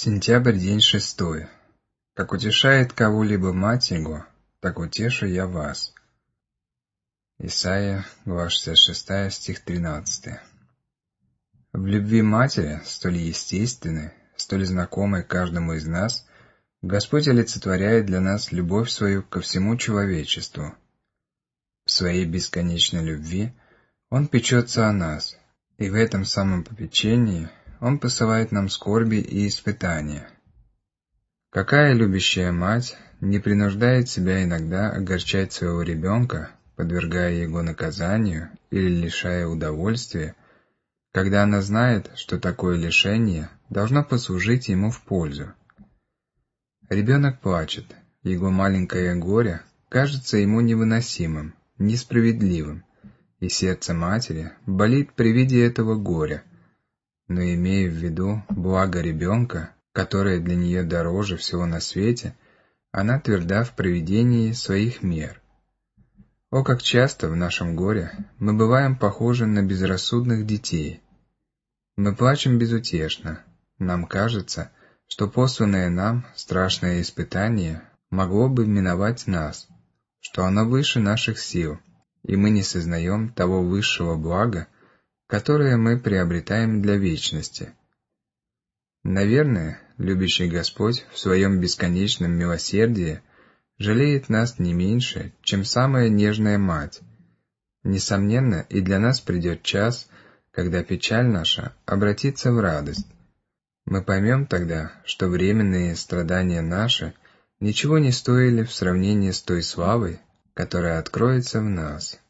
Сентябрь, день 6. Как утешает кого-либо мать его, так утешу я вас. Исайя, глава 66, стих 13. В любви матери, столь естественной, столь знакомой каждому из нас, Господь олицетворяет для нас любовь свою ко всему человечеству. В своей бесконечной любви Он печется о нас, и в этом самом попечении Он посылает нам скорби и испытания. Какая любящая мать не принуждает себя иногда огорчать своего ребенка, подвергая его наказанию или лишая удовольствия, когда она знает, что такое лишение должно послужить ему в пользу? Ребенок плачет, его маленькое горе кажется ему невыносимым, несправедливым, и сердце матери болит при виде этого горя, но имея в виду благо ребенка, которое для нее дороже всего на свете, она тверда в проведении своих мер. О, как часто в нашем горе мы бываем похожи на безрассудных детей. Мы плачем безутешно. Нам кажется, что посланное нам страшное испытание могло бы миновать нас, что оно выше наших сил, и мы не сознаем того высшего блага, которое мы приобретаем для вечности. Наверное, любящий Господь в своем бесконечном милосердии жалеет нас не меньше, чем самая нежная мать. Несомненно, и для нас придет час, когда печаль наша обратится в радость. Мы поймем тогда, что временные страдания наши ничего не стоили в сравнении с той славой, которая откроется в нас.